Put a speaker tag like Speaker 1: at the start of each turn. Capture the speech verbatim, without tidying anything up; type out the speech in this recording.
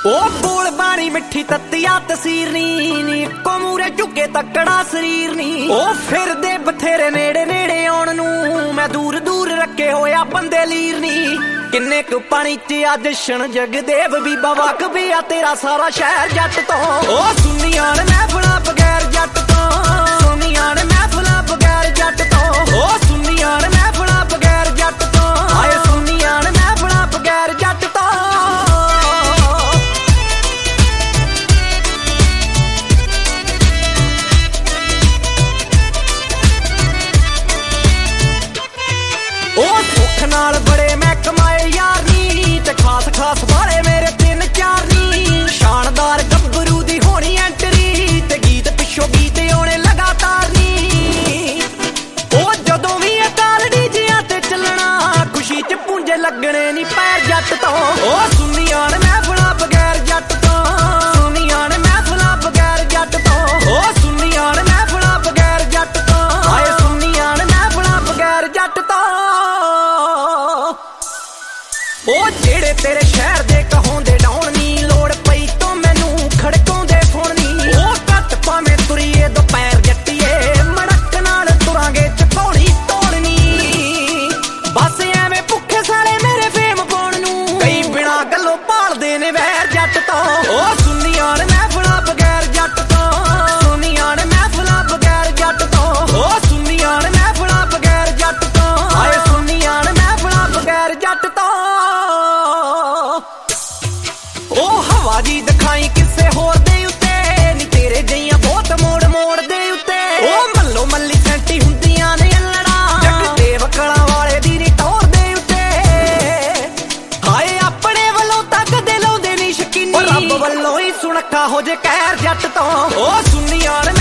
Speaker 1: ओ बोल बाणी मिठी तत्तिया तसीर नी इक्को मूरे झुके तकड़ा शरीर नी ओ फिर दे बथेरे नेड़े नेड़े आउण नू मैं दूर दूर रखे होया बंदे लीर नी किन्ने कु पानी च अज शन जगदेव भी बवक भी आ तेरा सारा शहर जट तो ओ सुनिया ने महफिलां बगैर जट तो सुनिया ने महफिलां बगैर जट तो ओ सुनिया ने महफिलां बगैर जट तो हाय सुनिया ने महफिलां बगैर जट तो ओ सुख नाल बड़े मैं कमाए यार नी ते खास खास वाले मेरे तीन चार नी शानदार गब्बरू दी होनी एंट्री ते गीत पिछो गीत आने लगातार नी ओ जदों भी अकाल डीजियां ते चलना खुशी च पूंजे लगने नी पैर जट तो ओ सुनिया ने महफिलां बगैर जट तो सुनिया ने महफिलां बगैर जट तो ओ सुनिया ने महफिलां बगैर जट तो हाय सुनिया ने महफिलां बगैर जट तो ओ जेड़े तेरे शहर दे कहोंदे डाउन नी लोड़ पई तो मैनू खड़काउंदे फोन नी ओ घट भावें तुरीए दोपहर जट्टीए मड़क नाल तुरांगे चकौड़ी तोड़नी बस एवें भुखे साले मेरे फेम पाउण नू कई बिना गल्लों भालदे ने वैर जट तो ओ सुनिया ने महफिलां बगैर जट तो सुनिया ने महफिलां बगैर जट तो ओ सुनिया ने महफिलां बगैर जट तो हाय सुनिया ने महफिलां बगैर जट तो ओ हवा जी दिखाई किसे होर दे उत्ते नी तेरे जइयां बहुत मोड़ मोड़ दे उत्ते ओ मल्लो मल्ली सैंटी हुंदियां ने अल्लड़ा जट देव कला वाले दी नी टोर दे उत्ते हाय अपने वल्लों तक दे लाउंदे नी शकीनी रब वल्लों ही सुणखा हो जे कहर जट तो ओ सुनिया ने